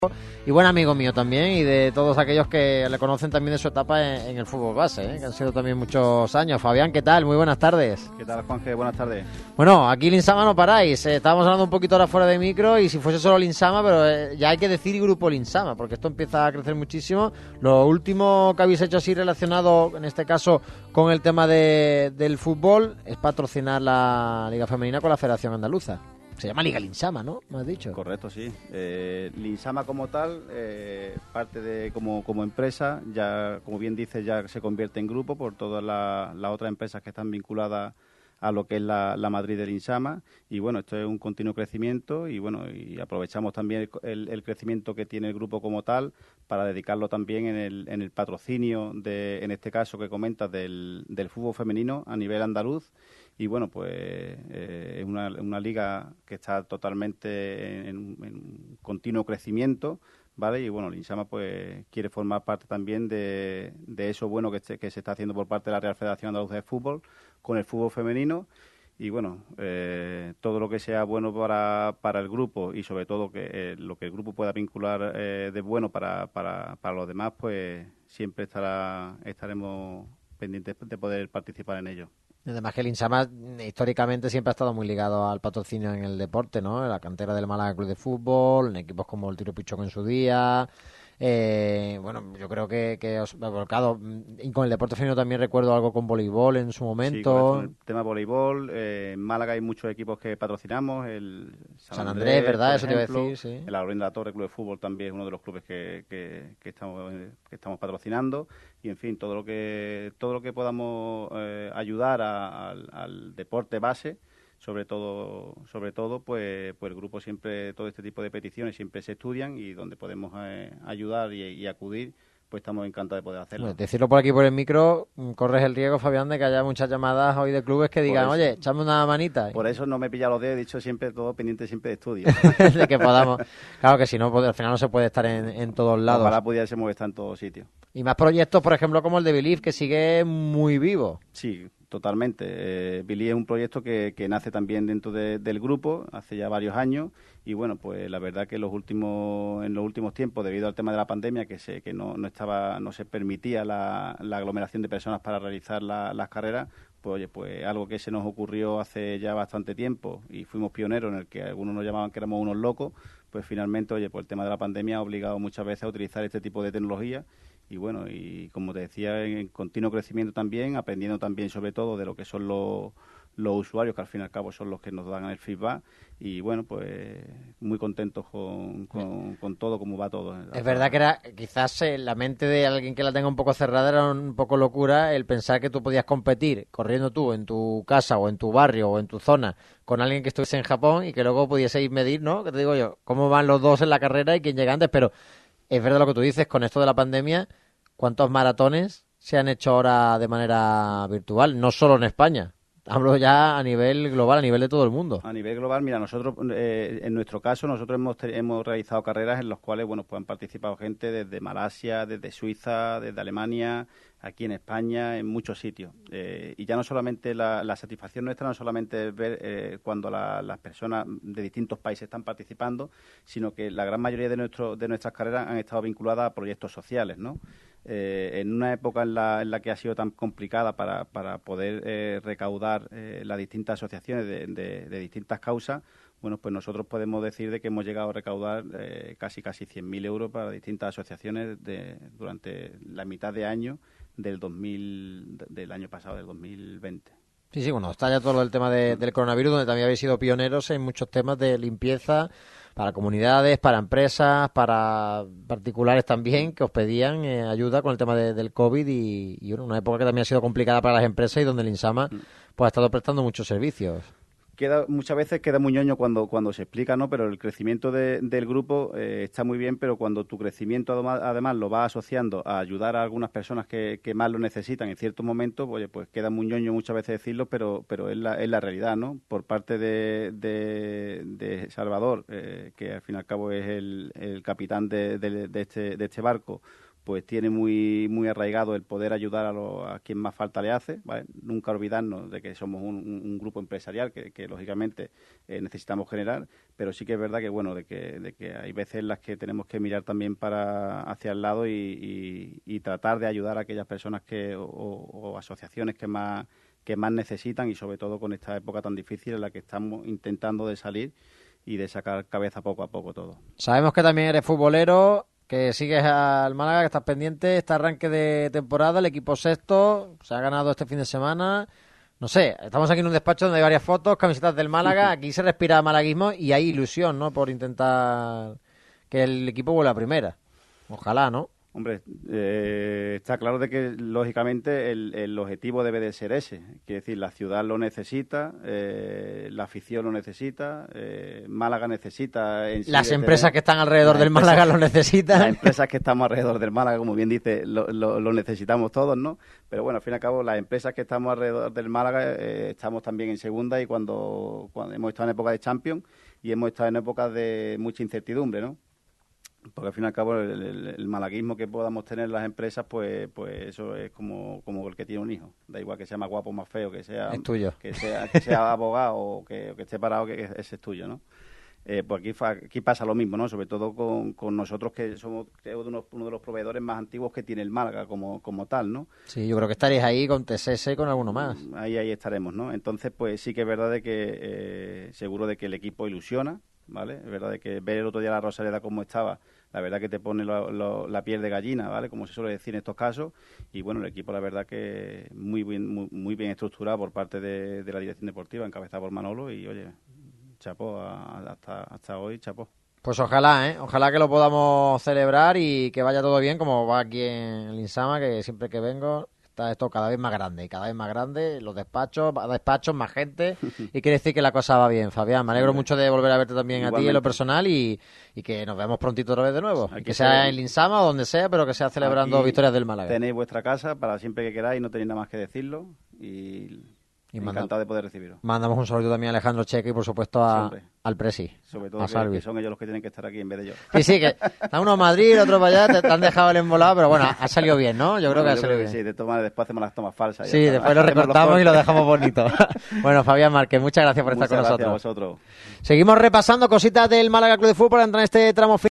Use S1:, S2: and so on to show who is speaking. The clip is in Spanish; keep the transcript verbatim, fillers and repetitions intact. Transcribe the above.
S1: Y buen amigo mío también, y de todos aquellos que le conocen también de su etapa en, en el fútbol base, ¿eh? Que han sido también muchos años. Fabián, ¿qué tal? Muy buenas tardes.
S2: ¿Qué tal, Juanje? Buenas tardes.
S1: Bueno, aquí Linsama no paráis, eh, estábamos hablando un poquito ahora fuera de micro, y si fuese solo Linsama, pero eh, ya hay que decir Grupo Linsama, porque esto empieza a crecer muchísimo. Lo último que habéis hecho así relacionado, en este caso, con el tema de, del fútbol, es patrocinar la Liga Femenina con la Federación Andaluza. Se llama Liga Linsama, ¿no? ¿Me has dicho?
S2: Correcto, sí. Eh, Linsama como tal, eh, parte de como, como empresa, ya como bien dice, ya se convierte en grupo por todas las la otras empresas que están vinculadas a lo que es la, la Madrid de Linsama. Y bueno, esto es un continuo crecimiento y bueno, y aprovechamos también el, el, el crecimiento que tiene el grupo como tal para dedicarlo también en el, en el patrocinio, de, en este caso que comentas, del, del fútbol femenino a nivel andaluz. Y bueno, pues eh, es una, una liga que está totalmente en, en un continuo crecimiento, ¿vale? Y bueno, Linsama pues quiere formar parte también de, de eso bueno que, se, que se está haciendo por parte de la Real Federación Andaluza de Fútbol con el fútbol femenino. Y bueno, eh, todo lo que sea bueno para, para el grupo y sobre todo que eh, lo que el grupo pueda vincular eh, de bueno para, para, para los demás, pues siempre estará estaremos pendientes de poder participar en ello.
S1: Además que el Linsama históricamente siempre ha estado muy ligado al patrocinio en el deporte, ¿no? En la cantera del Málaga Club de Fútbol, en equipos como el Tiro Pichón en su día. Eh, bueno, yo creo que, que os ha volcado. Y con el deporte femenino también recuerdo algo con voleibol en su momento.
S2: Sí, con el tema voleibol. Eh, en Málaga hay muchos equipos que patrocinamos. El San,
S1: San
S2: Andrés,
S1: Andrés, ¿verdad? Eso
S2: ejemplo,
S1: te iba a decir, sí.
S2: El Alaurín de la Torre Club de Fútbol también es uno de los clubes que, que, que, estamos, que estamos patrocinando. Y en fin, todo lo que todo lo que podamos eh, ayudar a, al, al deporte base, sobre todo sobre todo pues pues el grupo siempre, todo este tipo de peticiones siempre se estudian y donde podemos eh, ayudar y, y acudir, pues estamos encantados de poder hacerlo.
S1: Bueno, decirlo por aquí por el micro, corres el riesgo, Fabián, de que haya muchas llamadas hoy de clubes que digan, oye, echame una manita.
S2: Por eso no me he pillado los dedos, he dicho siempre todo pendiente siempre de estudio.
S1: De que podamos. Claro que si no, pues, al final no se puede estar en, en todos lados.
S2: Ojalá pudiésemos estar en todos sitios.
S1: Y más proyectos, por ejemplo, como el de Believe, que sigue muy vivo.
S2: Sí, totalmente. Eh, Billy es un proyecto que, que nace también dentro de, del grupo hace ya varios años y bueno, pues la verdad que en los últimos en los últimos tiempos, debido al tema de la pandemia, que se que no, no estaba no se permitía la, la aglomeración de personas para realizar la, las carreras, pues oye, pues algo que se nos ocurrió hace ya bastante tiempo y fuimos pioneros, en el que algunos nos llamaban que éramos unos locos, pues finalmente, oye, pues el tema de la pandemia ha obligado muchas veces a utilizar este tipo de tecnología. Y bueno, y como te decía, en continuo crecimiento también, aprendiendo también sobre todo de lo que son los, los usuarios, que al fin y al cabo son los que nos dan el feedback. Y bueno, pues muy contentos con, con, con todo, cómo va todo.
S1: Es verdad que era quizás en la mente de alguien que la tenga un poco cerrada era un poco locura el pensar que tú podías competir corriendo tú en tu casa o en tu barrio o en tu zona con alguien que estuviese en Japón y que luego pudieseis medir, ¿no? Que te digo yo, cómo van los dos en la carrera y quién llega antes, pero es verdad lo que tú dices, con esto de la pandemia, ¿cuántos maratones se han hecho ahora de manera virtual? No solo en España, hablo ya a nivel global, a nivel de todo el mundo.
S2: A nivel global, mira, nosotros, eh, en nuestro caso, nosotros hemos, hemos realizado carreras en las cuales, bueno, pues han participado gente desde Malasia, desde Suiza, desde Alemania, aquí en España, en muchos sitios. Eh, y ya no solamente la, la satisfacción nuestra, no solamente es ver eh, cuando la, las personas de distintos países están participando, sino que la gran mayoría de, nuestro, de nuestras carreras han estado vinculadas a proyectos sociales, ¿no? Eh, en una época en la, en la que ha sido tan complicada para, para poder eh, recaudar eh, las distintas asociaciones de, de, de distintas causas, bueno, pues nosotros podemos decir de que hemos llegado a recaudar eh, casi casi cien mil euros para distintas asociaciones de, durante la mitad de año del dos mil, del año pasado, del dos mil veinte.
S1: Sí, sí, bueno, está ya todo el tema de, del coronavirus, donde también habéis sido pioneros en muchos temas de limpieza para comunidades, para empresas, para particulares también, que os pedían eh, ayuda con el tema de, del COVID y, y bueno, una época que también ha sido complicada para las empresas y donde el Linsama pues, ha estado prestando muchos servicios.
S2: Queda, muchas veces queda muy ñoño cuando, cuando se explica, ¿no? Pero el crecimiento de, del grupo eh, está muy bien, pero cuando tu crecimiento además, además lo vas asociando a ayudar a algunas personas que, que más lo necesitan en ciertos momentos, oye, pues queda muy ñoño muchas veces decirlo, pero pero es la, es la realidad, ¿no? Por parte de, de, de Salvador, eh, que al fin y al cabo es el, el capitán de, de, de, este, de este barco, pues tiene muy muy arraigado el poder ayudar a, lo, a quien más falta le hace, ¿vale? Nunca olvidarnos de que somos un, un, un grupo empresarial que, que lógicamente eh, necesitamos generar, pero sí que es verdad que bueno de que, de que hay veces en las que tenemos que mirar también para hacia el lado y, y, y tratar de ayudar a aquellas personas que o, o asociaciones que más que más necesitan, y sobre todo con esta época tan difícil en la que estamos intentando de salir y de sacar cabeza poco a poco todo.
S1: Sabemos que también eres futbolero, que sigues al Málaga, que estás pendiente, este arranque de temporada, el equipo sexto, se ha ganado este fin de semana. No sé, estamos aquí en un despacho donde hay varias fotos, camisetas del Málaga, aquí se respira malaguismo y hay ilusión, ¿no?, por intentar que el equipo vuelva a primera. Ojalá, ¿no?
S2: Hombre, eh, está claro de que, lógicamente, el, el objetivo debe de ser ese. Quiere decir, la ciudad lo necesita, eh, la afición lo necesita, eh, Málaga necesita... En sí
S1: Las
S2: de
S1: empresas
S2: tener,
S1: que están alrededor del
S2: empresas,
S1: Málaga lo necesitan.
S2: Las empresas que estamos alrededor del Málaga, como bien dice, lo, lo, lo necesitamos todos, ¿no? Pero bueno, al fin y al cabo, las empresas que estamos alrededor del Málaga eh, estamos también en segunda, y cuando, cuando hemos estado en época de Champions y hemos estado en épocas de mucha incertidumbre, ¿no? Porque al fin y al cabo el, el, el malaguismo que podamos tener las empresas, pues pues eso es como, como el que tiene un hijo. Da igual que sea más guapo o más feo, que sea
S1: es tuyo.
S2: que sea, que sea abogado o que, que esté parado, que ese es tuyo, ¿no? Eh, pues aquí, fa, aquí pasa lo mismo, ¿no? Sobre todo con, con nosotros, que somos, creo, uno, uno de los proveedores más antiguos que tiene el Málaga como, como tal, ¿no?
S1: Sí, yo creo que estaréis ahí con T S S y con alguno más.
S2: Ahí, ahí estaremos, ¿no? Entonces, pues sí que es verdad de que eh, seguro de que el equipo ilusiona, ¿vale? Es verdad de que ver el otro día la Rosaleda como estaba, la verdad que te pone lo, lo, la piel de gallina, ¿vale? Como se suele decir en estos casos. Y bueno, el equipo, la verdad que muy bien muy, muy bien estructurado por parte de, de la dirección deportiva, encabezada por Manolo, y oye, chapó a, hasta, hasta hoy, chapó.
S1: Pues ojalá, ¿eh? Ojalá que lo podamos celebrar y que vaya todo bien, como va aquí en el Insama, que siempre que vengo está esto cada vez más grande, y cada vez más grande, los despachos, más despachos, más gente, y quiere decir que la cosa va bien, Fabián. Me alegro mucho de volver a verte también a ti en lo personal, y, y que nos vemos prontito otra vez de nuevo. Aquí que sea en el Insama o donde sea, pero que sea celebrando aquí victorias del Málaga.
S2: Tenéis vuestra casa para siempre que queráis, no tenéis nada más que decirlo, y... Y encantado manda, de poder recibirlo.
S1: Mandamos un saludo también a Alejandro Cheque y por supuesto a, al Presi.
S2: Sobre todo que, que son ellos los que tienen que estar aquí en vez de yo.
S1: Sí, sí, que está uno en Madrid, otro para allá, te, te han dejado el embolado, pero bueno, ha salido bien, ¿no? Yo creo bueno, que ha salido bien.
S2: Sí, de tomar, después hacemos las tomas falsas.
S1: Sí, después lo recortamos los y lo dejamos bonito. Bueno, Fabián Márquez, muchas gracias por
S2: muchas
S1: estar con
S2: gracias
S1: nosotros.
S2: A vosotros.
S1: Seguimos repasando cositas del Málaga Club de Fútbol, entrar en este tramo final.